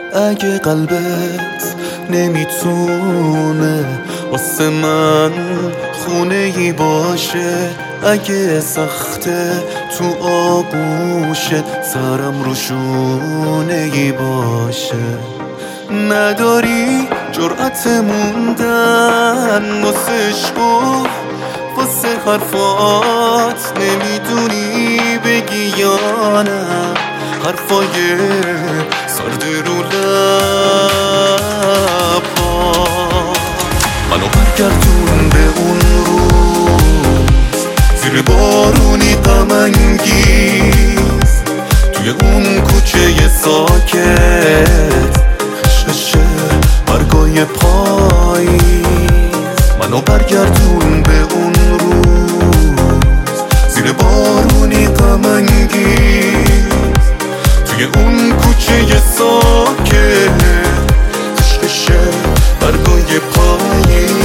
اگه قلبت نمیتونه واسه من خونه ای باشه، اگه سخته تو آغوشت سرم رو شونه ای باشه، نداری جرأت موندن واسه عشق، واسه حرفات نمیدونی بگی یا نه، حرفای سرد رو لبا منو برگردون به اون روز، زیر بارونی غم انگیز، توی اون کوچه ساکت خشخشه برگای پاییز، منو برگردون به اون روز، زیر بارونی غم انگیز، توی اون کوچه ساکت خشخشه برگای پاییز.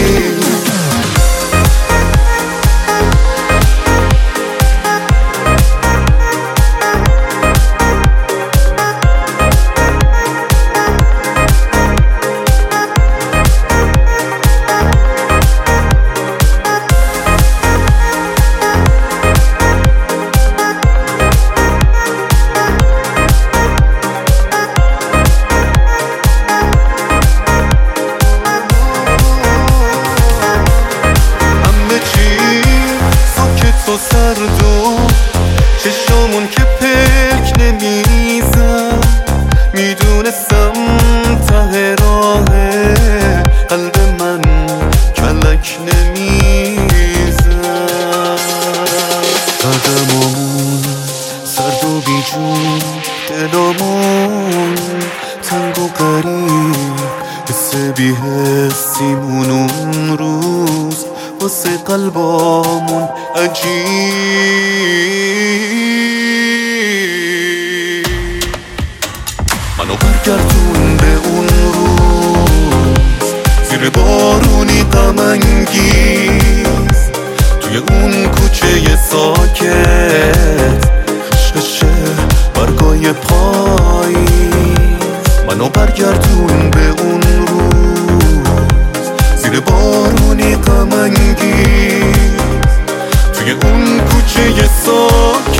سرد و چشامون که پلک نمیزن، میدونستم ته راه قلب من کلک نمیزن، قدمامون سرد و بیجون، دلامون تنگ و قریب، حس بی حسیمون اون روز واسه قلبامون عجیب. منو برگردون به اون روز، زیر بارونی غم انگیز، توی اون کوچه ساکت خشخشه برگای پاییز، منو برگردون به اون روز، زیر بارونی غم انگیز، توی اون کوچه ساکت